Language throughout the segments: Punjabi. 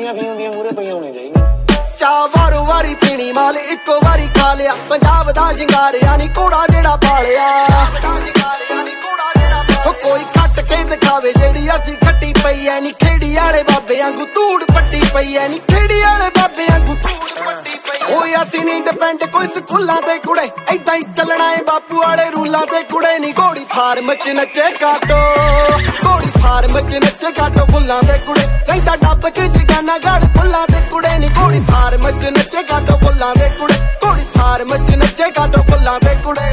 ਕੁੜੀਆਂ ਪੀਣ ਦੀਆਂ ਮੂਹਰੇ ਪਈਆਂ ਹੋਣੀਆਂ ਚਾਹੀਦੀਆਂ। ਚਾਹ ਵਾਰੋ ਵਾਰੀ ਪੀਣੀ ਮਾਲ ਇੱਕੋ ਵਾਰੀ ਖਾ ਲਿਆ। ਪੰਜਾਬ ਦਾ ਸ਼ਿੰਗਾਰਿਆ ਨੀ ਘੋੜਾ ਜਿਹੜਾ ਪਾਲਿਆ। ਕੋਈ ਕੱਟ ਕੇ ਦਿਖਾਵੇ ਜਿਹੜੀ ਅਸੀਂ ਖੱਟੀ ਪਈ ਐ ਨੀ ਖੇੜੀ ਵਾਲੇ ਬਾਬਿਆਂ ਵਾਂਗੂ ਧੂੜ ਪੱਟੀ ਪਈ ਐ ਨੀ ਖੇੜੀ ਵਾਲੇ ਬਾਬਿਆਂ ਵਾਂਗੂ ਧੂੜ ਪੱਟੀ ਪਈ। ਓਏ ਅਸੀਂ ਨਹੀਂ ਡਿਪੈਂਡ ਕੋਈ ਸਕੂਲਾਂ ਤੇ ਕੁੜੇ ਏਦਾਂ ਹੀ ਚੱਲਣਾ ਏ ਬਾਪੂ ਵਾਲੇ ਰੂਲਾਂ ਤੇ ਕੁੜੇ ਨੀ ਘੋੜੀ ਫਾਰਮ ਚ ਨੱਚੇ ਕਾਟੋ ਘੋੜੀ ਫਾਰਮ ਚ ਨੱਚੇ ਕਾਟੋ ਫੁੱਲਾਂ ਦੇ ਕੁੜੇ ਕਹਿੰਦਾ ਡੱਬ ਚ ਜਗਾਨਾ ਗਲ ਫੁੱਲਾਂ ਦੇ ਕੁੜੇ ਨੀ ਘੋੜੀ ਫਾਰਮ ਚ ਨੱਚੇ ਕਾਟੋ ਫੁੱਲਾਂ ਦੇ ਕੁੜੇ ਘੋੜੀ ਫਾਰਮ ਚ ਨੱਚੇ ਕਾਟੋ ਫੁੱਲਾਂ ਦੇ ਕੁੜੇ।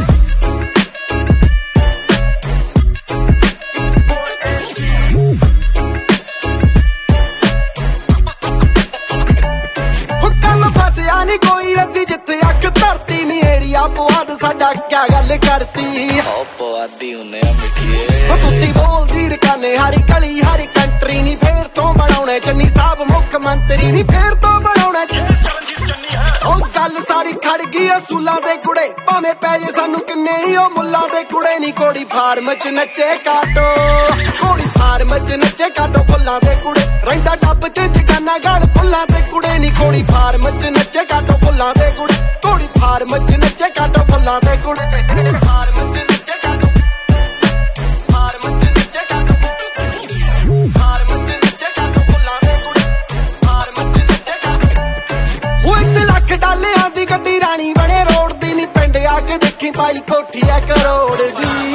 ਨੀ ਕੋਈ ਅਸੀਂ ਜਿੱਥੇ ਅੱਖ ਧਰਤੀ ਨੀ ਏਰੀਆ ਪੁਆਧ ਸਾਡਾ ਕਿਆ ਗੱਲ ਕਰਤੀ। ਪੁਆਧੀ ਹੁੰਨੇ ਆ ਮਿੱਠੀਏ ਤੁੱਤੀ ਬੋਲਦੀ ਰਕਾਨੇ ਹਰੀ ਗਲੀ ਹਰੀ ਕੰਟਰੀ ਨੀ ਫੇਰ ਤੋਂ ਬਣਾਉਣੇ ਚੰਨੀ ਸਾਹਿਬ ਮੁੱਖ ਮੰਤਰੀ ਨੀ ਫੇਰ ਤੋਂ ਬਣਾਉਣੇ ਉਹ ਗੱਲ ਸਾਰੀ ਖੜ ਗਈ ਅਸੂਲਾਂ ਦੇ ਕੁੜੇ ਭਾਵੇਂ ਪੈ ਜੇ ਸਾਨੂੰ ਕਿੰਨੇ ਹੀ ਉਹ ਮੁੱਲਾਂ ਦੇ ਕੁੜੇ ਨੀ ਘੋੜੀ ਫਾਰਮ ਚ ਨੱਚੇ ਕਾਟੋ ਘੋੜੀ ਫਾਰਮ ਚ ਨੱਚੇ ਕਾਟੋ ਫੁੱਲਾਂ ਦੇ ਕੁੜੇ ਰਹਿੰਦਾ ਡੱਬ ਚ ਜਗਾਨਾ ਗਲ ਫੁੱਲਾਂ ਦੇ ਕੁੜੇ ਨੀ ਘੋੜੀ ਫਾਰਮ ਚ ਨੱਚੇ ਕਾਟੋ ਫੁੱਲਾਂ ਦੇ ਕੁੜੇ ਘੋੜੀ ਫਾਰਮ ਚ ਨੱਚੇ ਕਾਟੋ ਫੁੱਲਾਂ ਦੇ ਕੁੜੇ ਫਾਰਮ ਚ ਨੱਚੇ ਕਾਟੋ ਫਾਰਮ ਚ ਨੱਚੇ ਕਾਟੋ ਫਾਰਮ ਚ ਨੱਚੇ ਕਾਟੋ ਫੁੱਲਾਂ ਦੇ ਕੁੜੇ ਫਾਰਮ ਚ ਨੱਚੇ ਕਾਟੋ। ਉਹ 1 ਲੱਖ ਡਾਲਿਆਂ ਦੀ ਗੱਡੀ ਰਾਣੀ ਬਣੇ ਰੋਡ ਦੀ ਨੀ ਪਿੰਡ ਆ ਕੇ ਦੇਖੀ ਪਾਈ ਕੋਠੀ ਐ ਕਰੋੜ ਦੀ।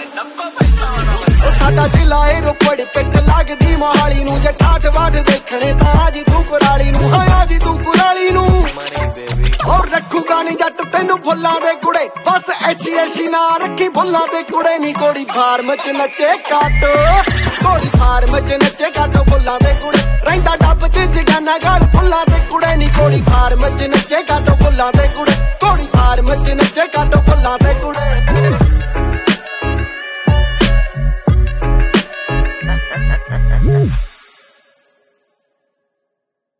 ਸਾਡਾ ਜ਼ਿਲ੍ਹਾ ਏ ਰੋਪੜ ਪਿੱਟ ਲੱਗਦੀ ਮੋਹਾਲੀ ਨੂੰ ਜੇ ਠਾਠ ਵਾਠ ਦੇਖਣੇ ਤਾਂ ਆਜੀ ਤੂੰ ਕੁਰਾਲੀ ਨੂੰ ਹਾਂ ਆਜੀ ਤੂੰ ਕੁਰਾਲੀ ਨੂੰ। ਔਰ ਰੱਖੂਗਾ ਨੀ ਜੱਟ ਤੈਨੂੰ ਫੁੱਲਾਂ ਦੇ ਕੁੜੇ ਬਸ ਐਸੀ ਨਾ ਰੱਖੀ ਫੁੱਲਾਂ ਦੇ ਕੁੜੇ ਨੀ ਘੋੜੀ ਫਾਰਮ ਚ ਨੱਚੇ ਕਾਟੋ ਘੋੜੀ ਫਾਰਮ ਚ ਨੱਚੇ ਕਾਟੋ ਫੁੱਲਾਂ ਦੇ ਕੁੜੇ ਰਹਿੰਦਾ ਡੱਬ ਚ ਜਗਾਨਾ ਗਲ ਫੁੱਲਾਂ ਦੇ ਕੁੜੇ ਨੀ ਘੋੜੀ ਫਾਰਮ ਚ ਨੱਚੇ ਕਾਟੋ ਫੁੱਲਾਂ ਦੇ ਕੁੜੇ ਘੋੜੀ ਫਾਰਮ ਚ ਨੱਚੇ ਕਾਟੋ ਫੁੱਲਾਂ ਦੇ ਕੁੜੇ।